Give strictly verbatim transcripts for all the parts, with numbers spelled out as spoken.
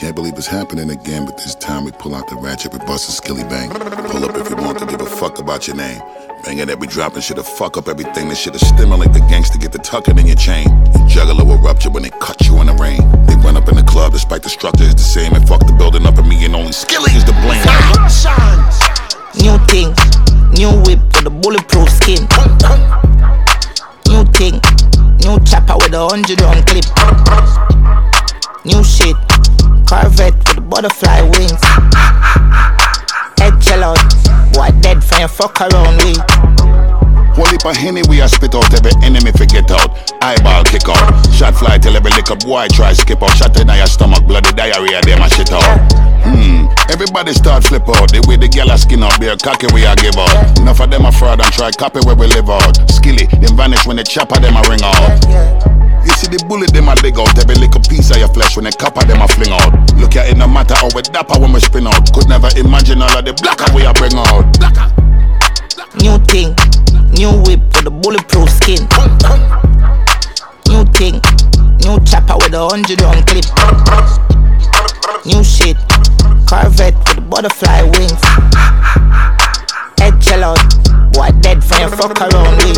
Can't believe it's happening again, but this time we pull out the ratchet, we bust a skilly bang. Pull up if you want to give a fuck about your name. Banging that we dropping shit'll fuck up everything. This shit'll stimulate the gangster, get the tucking in your chain. Your juggler will rupture when they cut you in the rain. They run up in the club despite the structure is the same. And fuck the building up and me and only skilly is the blame. New thing, new whip with a bulletproof skin. New thing, new chopper with a hundred round clip. New shit, Corvette with the butterfly wings. Head chill out, boy dead for your fuck around we. Whole heap of Henny we a spit out, every enemy forget out. Eyeball kick out, shot fly till every liquor boy try skip out. Shot in your stomach, bloody diarrhea, them a shit out. Hmm, everybody start flip out. The way the gyal a skin out, bare cocky we a give out. Enough of them a fraud and try copy where we live out. Skilly, them vanish when the chopper them a ring out. You see the bullet them a dig out, every little piece of your flesh when the copper them a fling out. Look at it no matter how we dapper when we spin out. Could never imagine all of the blacker we a bring out. Blacker. New thing, new whip with a bulletproof skin. New thing, new chopper with a hundred round clip. New shit, Corvette with the butterfly wings. Head chill out, boy dead for your fuck around we.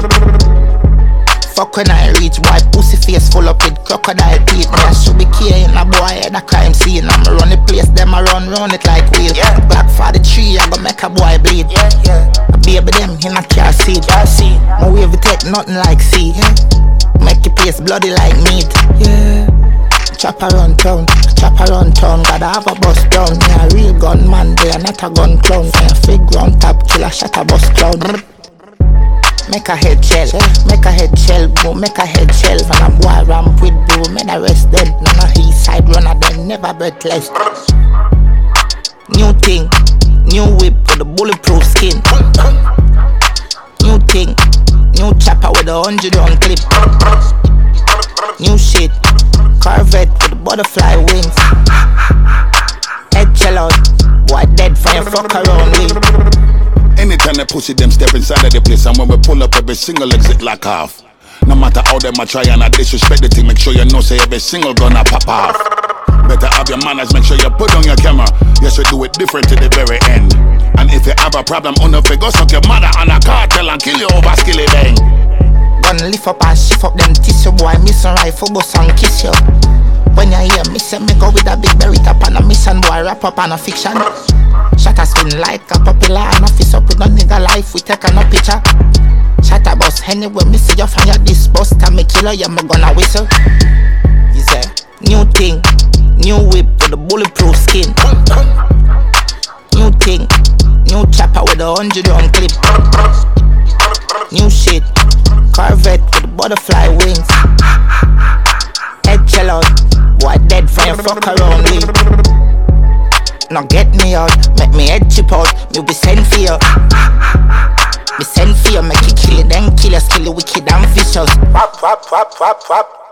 Fuck when I reach, boy pussy face full up with crocodile teeth. Me I should be carrying a boy at a crime scene. I'ma run the place, them I run round it like wheel. Yeah. Black for the tree, I go make a boy bleed. Yeah, yeah. A baby them in a car seat. Car seat. My wave take nothing like sea. Yeah. Make your face bloody like meat. Yeah. Chop around town, chop around town. Gotta have a bus down. Me a real gun man, they are not a gun clown. Me a fig round top, kill a shot a bus clown. Make a head shell, make a head shell, bro, make a head shell. And a boy ramp with bro, make the rest dead. None of his side runner, them never breathless. New thing, new whip with a bulletproof skin. New thing, new chopper with a hundred round clip. New shit, Corvette with the butterfly wings. Head chill out, boy dead for your fuck around we. Anytime they pussy them step inside of the place, and when we pull up every single exit like half. No matter how them a try and I disrespect the thing, make sure you know say every single gonna pop off. Better have your manners, make sure you put on your camera. Yes, we do it different to the very end. And if you have a problem, on the figure, suck your mother on a cartel and kill you over skilly bang. Gonna lift up and shift up them tissue, boy, miss a rifle, bust and kiss you. When you hear me say me go with a big berry top and a mission, boy, wrap up on a fiction. Shot a spin like a popular and a fist up with no nigga life, we take a no picture. Shot a bus anyway, me see you from your this bus, time me killer, yeah, me gonna whistle. You say, new thing, new whip with a bulletproof skin. New thing, new chopper with a hundred round clip. New shit, Corvette with the butterfly wings. Head chill out, boy dead for your fuck around we. Now get me out, make me head chip out. Me be send for you, me send for you. Make you kill it, then kill us, kill it wicked and vicious. Wap wap wap wap wap.